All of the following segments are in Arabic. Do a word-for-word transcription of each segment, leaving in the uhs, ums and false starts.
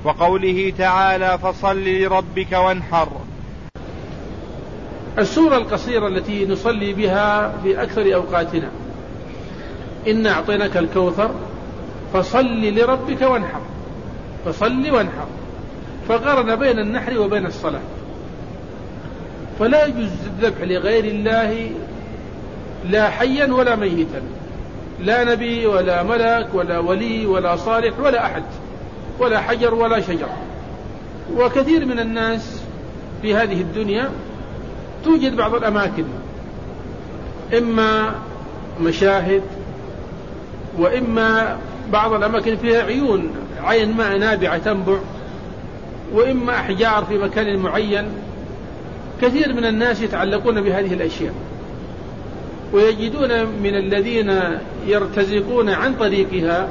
وقوله تعالى فصل لربك وانحر. السورة القصيرة التي نصلي بها في أكثر أوقاتنا: إنا أعطيناك الكوثر فصل لربك وانحر، فصل وانحر، فقارن بين النحر وبين الصلاة. فلا يجوز الذبح لغير الله لا حيا ولا ميتا، لا نبي ولا ملك ولا ولي ولا صالح ولا أحد، ولا حجر ولا شجر. وكثير من الناس في هذه الدنيا توجد بعض الأماكن إما مشاهد، وإما بعض الأماكن فيها عيون، عين ماء نابعة تنبع، وإما أحجار في مكان معين. كثير من الناس يتعلقون بهذه الأشياء، ويجدون من الذين يرتزقون عن طريقها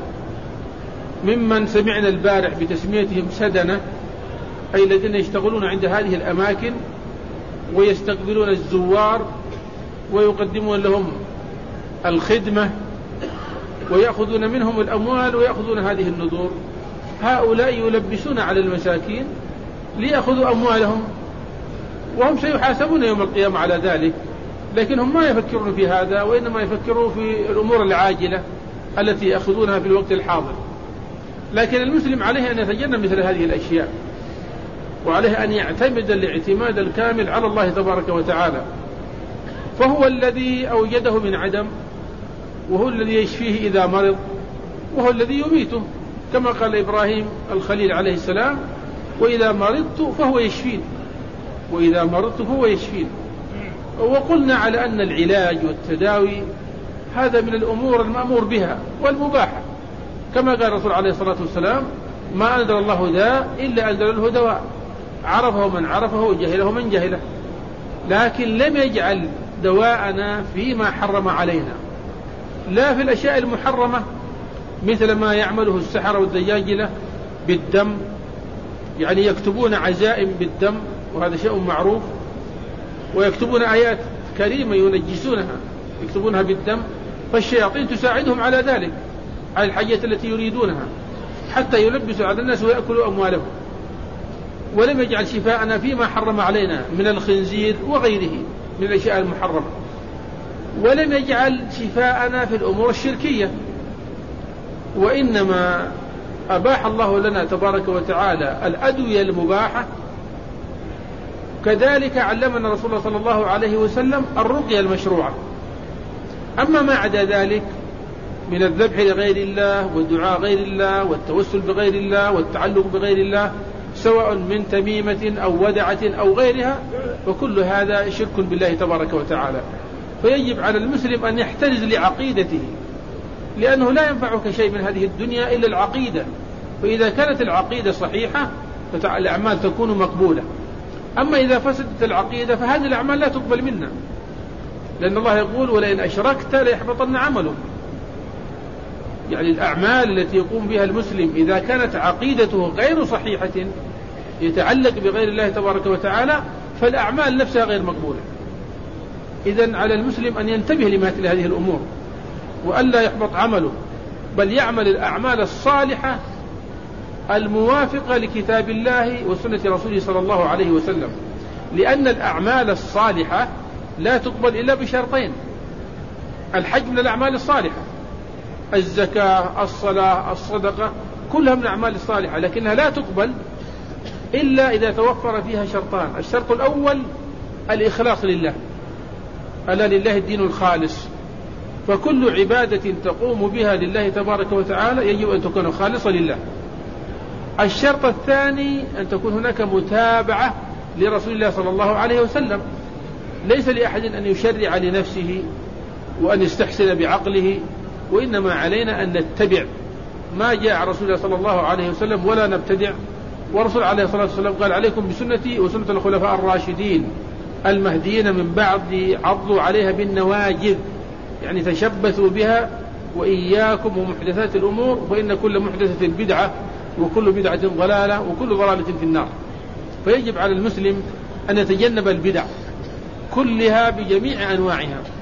ممن سمعنا البارح بتسميتهم سدنة، أي الذين يشتغلون عند هذه الأماكن ويستقبلون الزوار ويقدمون لهم الخدمة ويأخذون منهم الأموال ويأخذون هذه النذور. هؤلاء يلبسون على المساكين ليأخذوا أموالهم، وهم سيحاسبون يوم القيامة على ذلك، لكنهم ما يفكرون في هذا، وإنما يفكرون في الأمور العاجلة التي يأخذونها في الوقت الحاضر. لكن المسلم عليه أن يتجنب مثل هذه الأشياء، وعليه أن يعتمد الاعتماد الكامل على الله تبارك وتعالى، فهو الذي أوجده من عدم، وهو الذي يشفيه إذا مرض، وهو الذي يميته، كما قال إبراهيم الخليل عليه السلام: وإذا مرضت فهو يشفين، وإذا مرضت فهو يشفين. وقلنا على أن العلاج والتداوي هذا من الأمور المأمور بها والمباحة، كما قال الرسول عليه الصلاة والسلام: ما أنزل الله داء إلا أنزل له دواء، عرفه من عرفه وجهله من جهله. لكن لم يجعل دواءنا فيما حرم علينا، لا في الأشياء المحرمة مثل ما يعمله السحرة والدجاجلة بالدم، يعني يكتبون عزائم بالدم، وهذا شيء معروف، ويكتبون آيات كريمة ينجسونها يكتبونها بالدم، فالشياطين تساعدهم على ذلك، على الحاجة التي يريدونها، حتى يلبسوا على الناس ويأكلوا أموالهم. ولم يجعل شفاءنا فيما حرم علينا من الخنزير وغيره من الأشياء المحرمة، ولم يجعل شفاءنا في الأمور الشركية، وإنما أباح الله لنا تبارك وتعالى الأدوية المباحة. كذلك علمنا رسول الله صلى الله عليه وسلم الرقية المشروعة. أما ما عدا ذلك من الذبح لغير الله والدعاء غير الله والتوسل بغير الله والتعلق بغير الله، سواء من تميمة أو ودعة أو غيرها، وكل هذا شرك بالله تبارك وتعالى. فيجب على المسلم أن يحترز لعقيدته، لأنه لا ينفعك شيء من هذه الدنيا إلا العقيدة، فإذا كانت العقيدة صحيحة فالأعمال تكون مقبولة. أما إذا فسدت العقيدة فهذه الأعمال لا تقبل منا، لأن الله يقول: ولئن أشركت ليحبطن عمله. يعني الأعمال التي يقوم بها المسلم إذا كانت عقيدته غير صحيحة يتعلق بغير الله تبارك وتعالى، فالأعمال نفسها غير مقبولة. إذن على المسلم أن ينتبه لمثل هذه الأمور، وألا يحبط عمله، بل يعمل الأعمال الصالحة الموافقة لكتاب الله وسنة رسوله صلى الله عليه وسلم، لأن الأعمال الصالحة لا تقبل إلا بشرطين: الحج من الأعمال الصالحة، الزكاة، الصلاة، الصدقة، كلها من الأعمال الصالحة، لكنها لا تقبل إلا إذا توفر فيها شرطان: الشرط الأول الإخلاص لله، ألا لله الدين الخالص، فكل عبادة تقوم بها لله تبارك وتعالى يجب أن تكون خالصة لله. الشرط الثاني أن تكون هناك متابعة لرسول الله صلى الله عليه وسلم، ليس لأحد أن يشرع لنفسه وأن يستحسن بعقله، وإنما علينا أن نتبع ما جاء رسول الله صلى الله عليه وسلم ولا نبتدع. ورسول عليه الصلاة والسلام قال: عليكم بسنتي وسنة الخلفاء الراشدين المهديين من بعد، عضوا عليها بالنواجذ، يعني تشبثوا بها، وإياكم ومحدثات الأمور، فإن كل محدثة بدعة وكل بدعة ضلالة وكل ضلالة في النار. فيجب على المسلم أن يتجنب البدع كلها بجميع أنواعها،